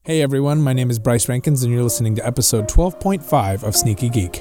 Hey everyone, my name is Bryce Rankins and you're listening to episode 12.5 of Sneaky Geek.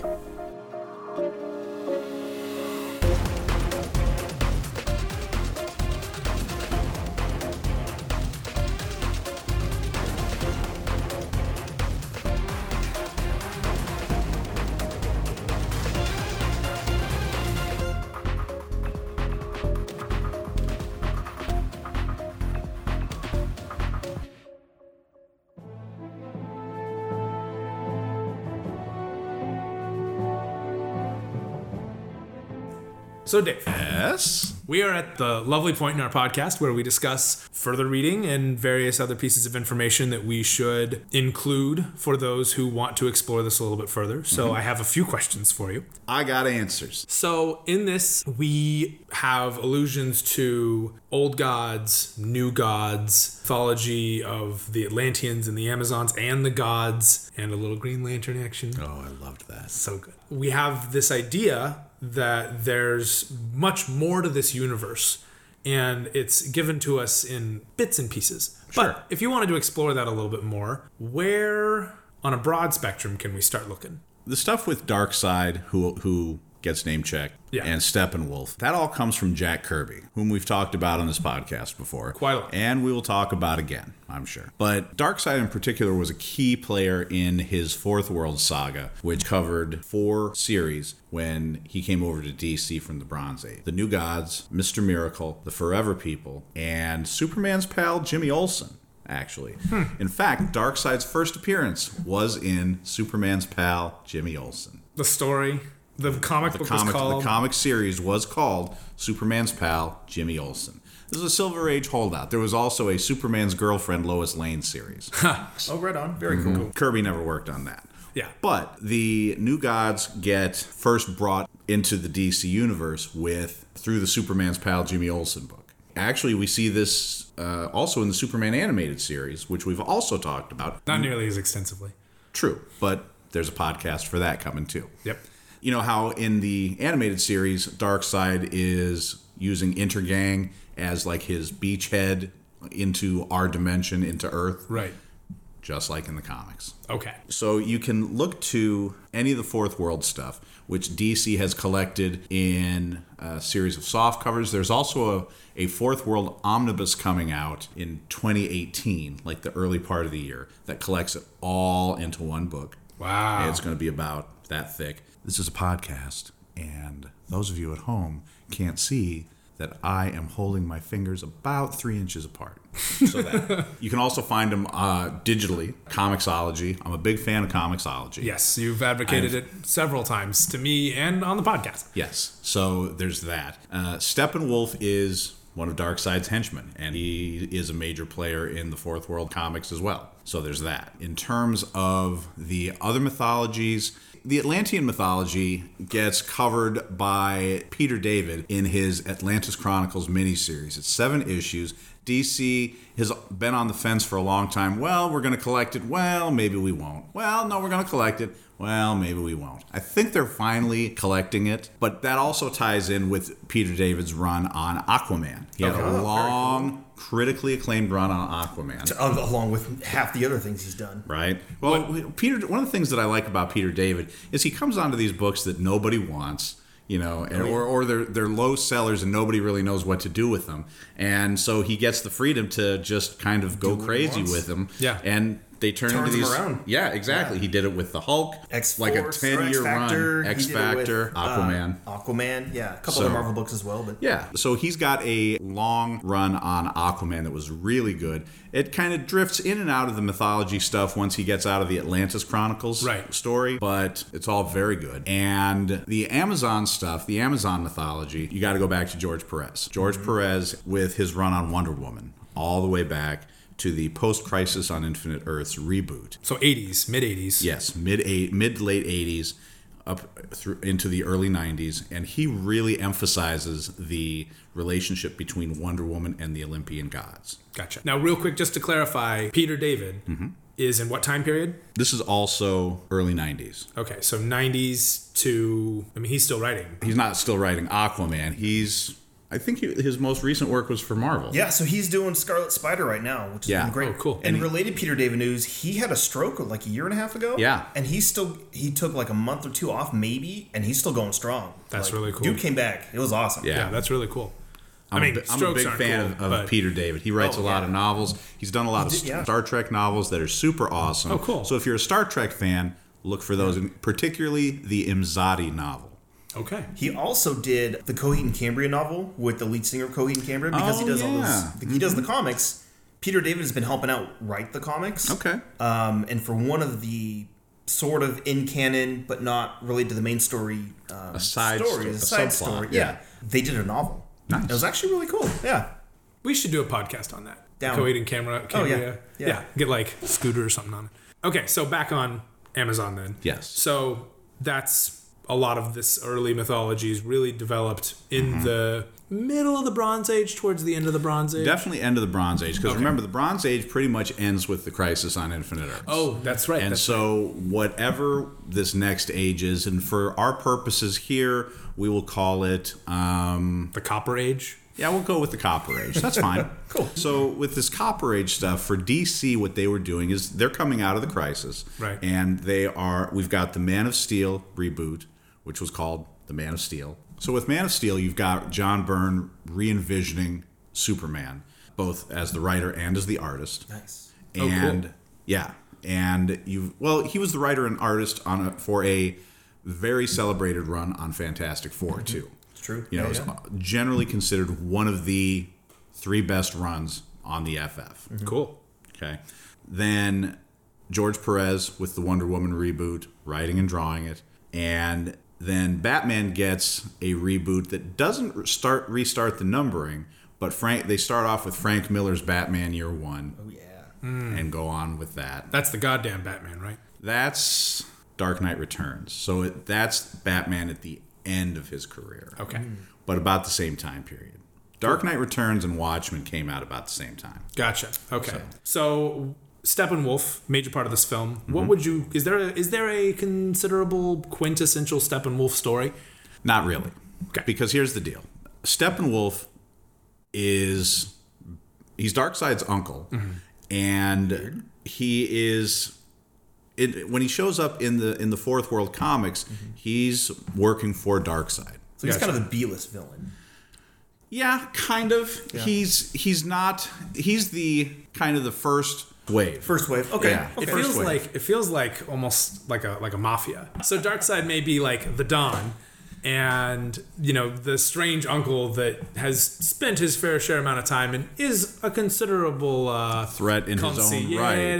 So Dave, Yes? we are at the lovely point in our podcast where we discuss further reading and various other pieces of information that we should include for those who want to explore this a little bit further. So I have a few questions for you. I got answers. So in this, we have allusions to old gods, new gods, mythology of the Atlanteans and the Amazons and the gods, and a little Green Lantern action. Oh, I loved that. So good. We have this idea that there's much more to this universe, and it's given to us in bits and pieces. Sure. But if you wanted to explore that a little bit more, where on a broad spectrum can we start looking? The stuff with Darkseid, who gets name checked, Yeah. and Steppenwolf, that all comes from Jack Kirby, whom we've talked about on this podcast before. Quite a lot. And we will talk about again, I'm sure. But Darkseid in particular was a key player in his Fourth World saga, which covered 4 series when he came over to DC from the Bronze Age. The New Gods, Mr. Miracle, The Forever People, and Superman's pal Jimmy Olsen. Actually. In fact, Darkseid's first appearance was in Superman's pal, Jimmy Olsen. The story, the comic book was called... The comic series was called Superman's pal, Jimmy Olsen. This is a Silver Age holdout. There was also a Superman's girlfriend, Lois Lane series. Oh, right on. Very cool. Kirby never worked on that. Yeah. But the New Gods get first brought into the DC universe through the Superman's pal, Jimmy Olsen book. Actually, we see this also in the Superman animated series, which we've also talked about. Not nearly as extensively. True, but there's a podcast for that coming too. Yep. You know how in the animated series, Darkseid is using Intergang as like his beachhead into our dimension, into Earth? Right. Just like in the comics. Okay. So you can look to any of the Fourth World stuff, which DC has collected in a series of soft covers. There's also a Fourth World omnibus coming out in 2018, like the early part of the year, that collects it all into one book. Wow. And it's going to be about that thick. This is a podcast, and those of you at home can't see that I am holding my fingers about 3 inches apart. So that you can also find them digitally, Comixology. I'm a big fan of Comixology. Yes, you've advocated it several times to me and on the podcast. Yes, so there's that. Steppenwolf is one of Darkseid's henchmen, and he is a major player in the Fourth World comics as well. So there's that. In terms of the other mythologies, the Atlantean mythology gets covered by Peter David in his Atlantis Chronicles miniseries. It's 7 issues. DC has been on the fence for a long time. Well, we're going to collect it. Well, maybe we won't. Well, no, we're going to collect it. Well, maybe we won't. I think they're finally collecting it, but that also ties in with Peter David's run on Aquaman. He had a long, critically acclaimed run on Aquaman. Along with half the other things he's done. Right. Well, one of the things that I like about Peter David is he comes onto these books that nobody wants, you know, and, or they're low sellers and nobody really knows what to do with them. And so he gets the freedom to just kind of go crazy with them. Yeah. And they turn into these. Around. Yeah, exactly. Yeah. He did it with the Hulk, X-Force, like a 10-year run. X Factor, Aquaman. Aquaman, yeah, a couple of Marvel books as well, but yeah. So he's got a long run on Aquaman that was really good. It kind of drifts in and out of the mythology stuff once he gets out of the Atlantis Chronicles story, but it's all very good. And the Amazon stuff, the Amazon mythology, you got to go back to George Perez. George Perez with his run on Wonder Woman, all the way back to the Post-Crisis on Infinite Earths reboot. So 80s, mid-80s. Yes, mid to late 80s up through into the early 90s, and he really emphasizes the relationship between Wonder Woman and the Olympian gods. Gotcha. Now, real quick, just to clarify, Peter David is in what time period? This is also early 90s. Okay, so 90s to... I mean, he's still writing. He's not still writing Aquaman. He's I think his most recent work was for Marvel. Yeah, so he's doing Scarlet Spider right now, which has been great. Oh, cool. And related Peter David news, he had a stroke like a year and a half ago. Yeah. And he took like a month or two off maybe, and he's still going strong. That's really cool. Dude came back. It was awesome. Yeah, that's really cool. I'm a big fan of Peter David. He writes a lot of novels. He's done a lot of Star Trek novels that are super awesome. Oh, cool. So if you're a Star Trek fan, look for those, and particularly the Imzadi novel. Okay. He also did the Coheed and Cambria novel with the lead singer of Coheed and Cambria because he does all those. He does the comics. Peter David has been helping out write the comics. Okay. And for one of the sort of in canon but not related to the main story, a side story. Yeah. They did a novel. Nice. It was actually really cool. Yeah. We should do a podcast on that. Down. Coheed and Cambria. Oh, yeah. Get like Scooter or something on it. Okay, so back on Amazon then. Yes. So that's a lot of this early mythology is really developed in the middle of the Bronze Age, towards the end of the Bronze Age. Definitely end of the Bronze Age, because remember, the Bronze Age pretty much ends with the Crisis on Infinite Earths. Oh, that's right. And so whatever this next age is, and for our purposes here, we will call it... the Copper Age? Yeah, we'll go with the Copper Age. That's fine. Cool. So with this Copper Age stuff, for DC, what they were doing is they're coming out of the Crisis. Right. And we've got the Man of Steel reboot, which was called The Man of Steel. So with Man of Steel, you've got John Byrne re-envisioning Superman, both as the writer and as the artist. Nice. And cool. Yeah. And he was the writer and artist for a very celebrated run on Fantastic Four, too. True. It's generally considered one of the 3 best runs on the FF. Cool. Okay. Then George Perez with the Wonder Woman reboot, writing and drawing it. And then Batman gets a reboot that doesn't restart the numbering, but they start off with Frank Miller's Batman Year One. Oh, yeah. And go on with that. That's the goddamn Batman, right? That's Dark Knight Returns. So that's Batman at the end of his career. Okay. But about the same time period. Dark Knight Returns and Watchmen came out about the same time. Gotcha. Okay. So Steppenwolf, major part of this film. What would you... Is there a considerable quintessential Steppenwolf story? Not really. Okay. Because here's the deal. Steppenwolf he's Darkseid's uncle. And he is... when he shows up in the Fourth World comics, he's working for Darkseid. So he's kind of a B-list villain. Yeah, kind of. Yeah. He's not. He's the kind of the first wave. First wave. Okay. Yeah. Okay. It feels like almost like a mafia. So Darkseid may be like the Don, and the strange uncle that has spent his fair share amount of time and is a considerable threat in his own right.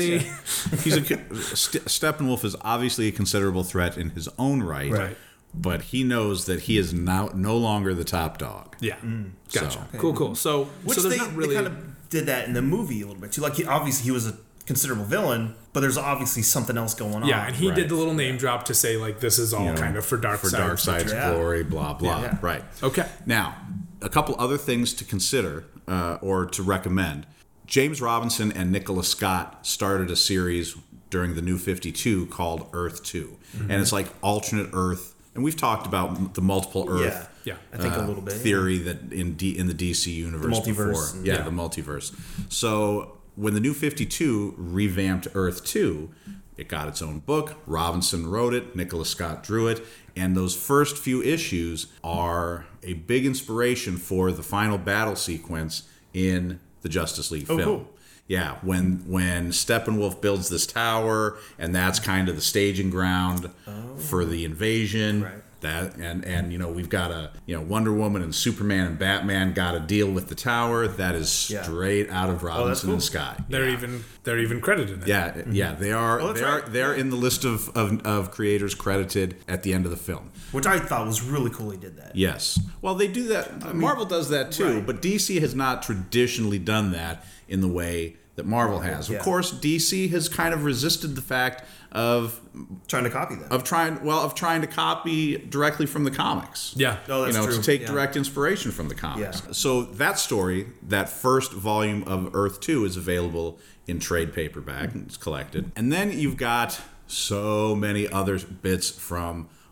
Steppenwolf is obviously a considerable threat in his own right. Right. But he knows that he is now no longer the top dog. Yeah. Gotcha. So. Okay. Cool. So, Which so they not really... kind of did that in the movie a little bit too. Like obviously he was a considerable villain, but there's obviously something else going on. Yeah, and he did the little name drop to say like this is all kind of for Darkseid's glory, blah blah. Yeah. Right. Okay. Now, a couple other things to consider or to recommend. James Robinson and Nicola Scott started a series during the New 52 called Earth 2, and it's like alternate Earth. And we've talked about the multiple Earth I think a little bit theory that in the DC universe the multiverse, before. Yeah, the multiverse. So when the New 52 revamped Earth 2, it got its own book. Robinson wrote it. Nicola Scott drew it. And those first few issues are a big inspiration for the final battle sequence in the Justice League film. Cool. Yeah, when Steppenwolf builds this tower, and that's kind of the staging ground for the invasion. Right. That and we've got Wonder Woman and Superman and Batman got to deal with the tower. That is straight out of Robinson and Scott. They're even credited in it. Yeah, they are. They're in the list of creators credited at the end of the film. Which I thought was really cool. He did that. Yes. Well, they do that. Marvel does that too, but DC has not traditionally done that in the way that Marvel has. Of course, DC has kind of resisted the fact of trying to copy them. Of trying to copy directly from the comics. Yeah. Oh, that's true. To take direct inspiration from the comics. Yeah. So that story, that first volume of Earth 2 is available in trade paperback. It's collected. And then you've got so many other bits from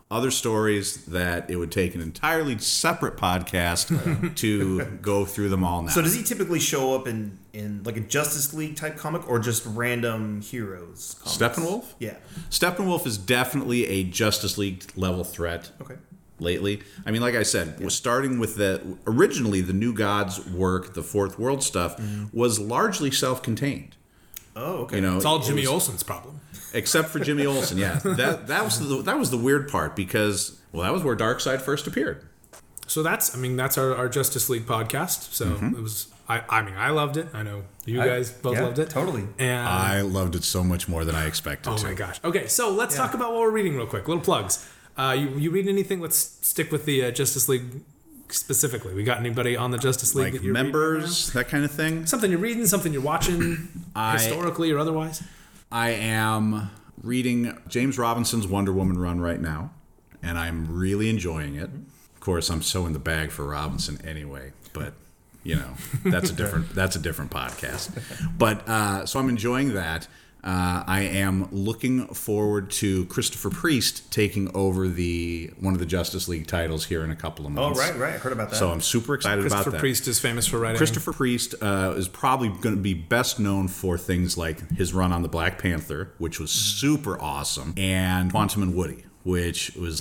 other stories that it would take an entirely separate podcast to go through them all now. So does he typically show up in like a Justice League type comic or just random heroes comics? Steppenwolf? Yeah. Steppenwolf is definitely a Justice League level threat. Okay. Lately, I mean, like I said, was starting with originally the New Gods work, the Fourth World stuff, was largely self-contained. Oh, okay. You know, It's all Jimmy Olsen's problem. except for Jimmy Olsen. Yeah, that was the weird part because that was where Darkseid first appeared. So that's our Justice League podcast. So it was. I loved it. I know you guys both loved it. Totally. And I loved it so much more than I expected. oh my gosh. Okay, so let's talk about what we're reading real quick. Little plugs. You read anything? Let's stick with the Justice League specifically. We got anybody on the Justice League Like that you're members, that kind of thing. reading? Something you're reading, something you're watching, historically or otherwise. I am reading James Robinson's Wonder Woman run right now, and I'm really enjoying it. Of course, I'm so in the bag for Robinson anyway, but that's a different podcast. But so I'm enjoying that. I am looking forward to Christopher Priest taking over one of the Justice League titles here in a couple of months. Oh, right. I heard about that. So I'm super excited about that. Christopher Priest is famous for writing. Christopher Priest is probably going to be best known for things like his run on the Black Panther, which was super awesome, and Quantum and Woody, which was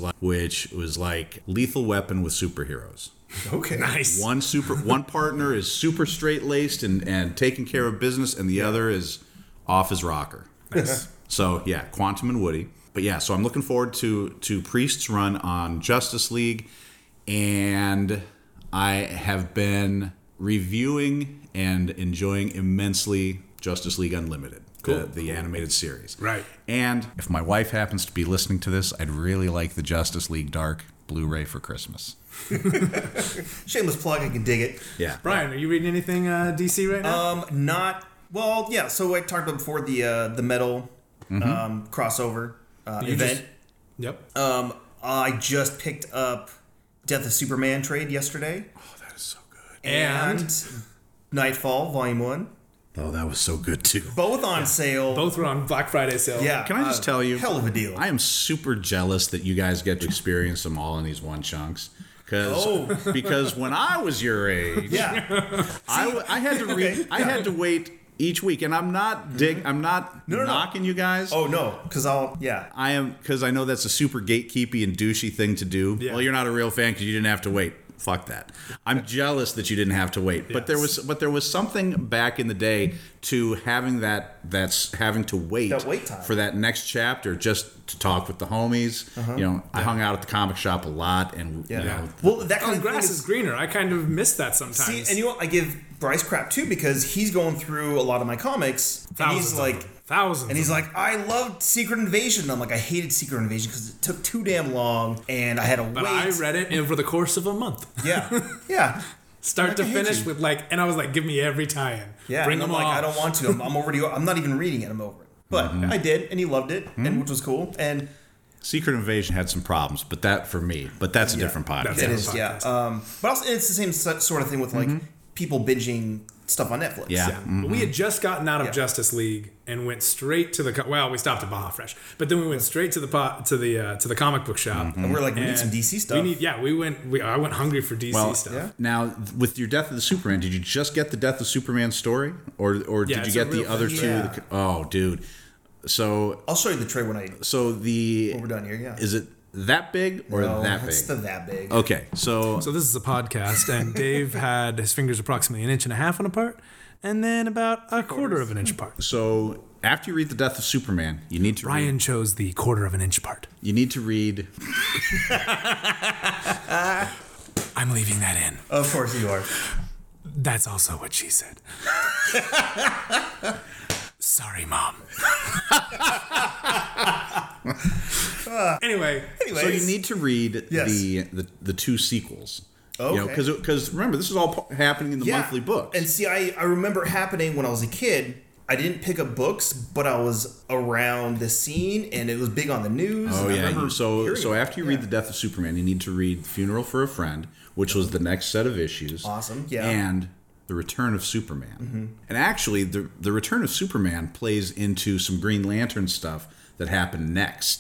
like Lethal Weapon with superheroes. Okay. Nice. One partner is super straight-laced and taking care of business, and the other is off his rocker. Nice. So yeah, Quantum and Woody. But yeah, so I'm looking forward to Priest's run on Justice League, and I have been reviewing and enjoying immensely Justice League Unlimited, the animated series. Right. And if my wife happens to be listening to this, I'd really like the Justice League Dark Blu-ray for Christmas. Shameless plug. I can dig it. Yeah. Brian, are you reading anything DC right now? Not well. Yeah. So I talked about before the metal crossover event. Yep. I just picked up Death of Superman trade yesterday. Oh, that is so good. And Nightfall Volume 1. Oh, that was so good too. Both on sale. Both were on Black Friday sale. Yeah. Can I just tell you? Hell of a deal. I am super jealous that you guys get to experience them all in these one chunks. Because when I was your age, I had to read. Okay. I had to wait each week, and I'm not I'm not knocking you guys. Oh no, because I am, because I know that's a super gatekeepy and douchey thing to do. Yeah. Well, you're not a real fan because you didn't have to wait. Fuck that. I'm jealous that you didn't have to wait. But there was something back in the day to having that's having to wait, that wait time for that next chapter just to talk with the homies. I hung out at the comic shop a lot, and well, that kind of grass thing is greener. I kind of miss that sometimes. See, and you know what? I give Bryce crap too because he's going through a lot of my comics. Thousands and he's like thousands. And he's like, I loved Secret Invasion. I'm like, I hated Secret Invasion because it took too damn long, and I had to wait. But I read it over the course of a month. Yeah. Start to finish with and I was like, give me every tie-in. Yeah, Bring and I'm them like, all. I don't want to. I'm not even reading it. I'm over it. But I did, and he loved it, and which was cool. And Secret Invasion had some problems, but that's a different podcast. it is, yeah. But also, it's the same sort of thing with like people binging stuff on Netflix. Yeah. But we had just gotten out of Justice League and went straight to we stopped at Baja Fresh, but then we went straight to the comic book shop. And we're like, we need some DC stuff. I went hungry for DC stuff. Yeah. Now, with your Death of the Superman, did you just get the Death of Superman story, or did you get the other two? Yeah. Oh, dude. So I'll show you the tray when we're done here. Yeah. Is it that big or that big? It's that big. Okay, so this is a podcast, and Dave had his fingers approximately 1.5 inches apart, and then about 1/4 of an inch apart. So after you read The Death of Superman, you need to Ryan chose the 1/4 of an inch apart. You need to read. I'm leaving that in. Of course you are. That's also what she said. Sorry, Mom. Anyway, so you need to read the two sequels. Okay. Because remember, this is all happening in the monthly books. And see, I remember it happening when I was a kid. I didn't pick up books, but I was around the scene, and it was big on the news. Oh, and yeah. So after you read The Death of Superman, you need to read Funeral for a Friend, which was the next set of issues. Awesome, yeah. And The Return of Superman. And actually, the Return of Superman plays into some Green Lantern stuff that happened next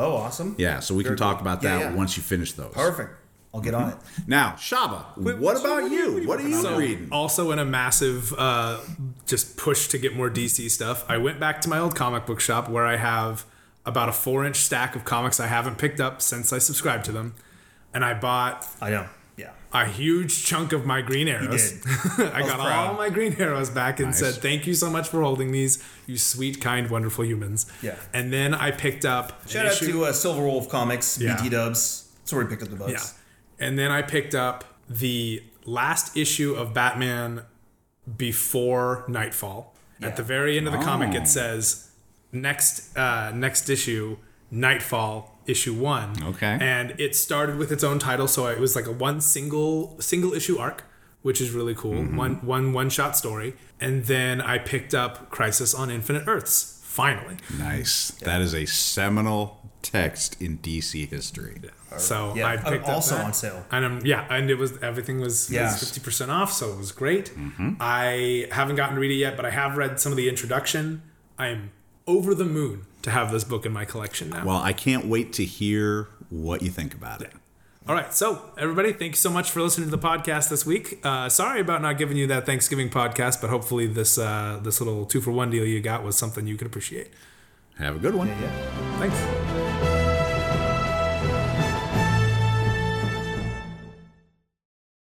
Oh, awesome. Yeah, so we can talk about that once you finish those. Perfect. I'll get on it. Now, Shaba, what about you? What are you reading? Also in a massive just push to get more DC stuff, I went back to my old comic book shop where I have about a 4-inch stack of comics I haven't picked up since I subscribed to them. And I bought a huge chunk of my Green Arrows. I got all my Green Arrows back and said, thank you so much for holding these, you sweet, kind, wonderful humans. Yeah. And then I picked up... Shout out to Silver Wolf Comics, BT Dubs. That's where we picked up the bugs. Yeah. And then I picked up the last issue of Batman before Nightfall. Yeah. At the very end of the comic, it says, next issue, Nightfall, issue 1. Okay. And it started with its own title, so it was like a single issue arc, which is really cool. Mm-hmm. One shot story. And then I picked up Crisis on Infinite Earths, finally. Nice. Yeah. That is a seminal text in DC history. Yeah. So I picked up also that. on sale. And everything was 50% off, so it was great. Mm-hmm. I haven't gotten to read it yet, but I have read some of the introduction. I am over the moon to have this book in my collection now. Well, I can't wait to hear what you think about it. All right, so everybody, thank you so much for listening to the podcast this week. Sorry about not giving you that Thanksgiving podcast, but hopefully this little 2-for-1 deal you got was something you could appreciate. Have a good one. Yeah. Thanks.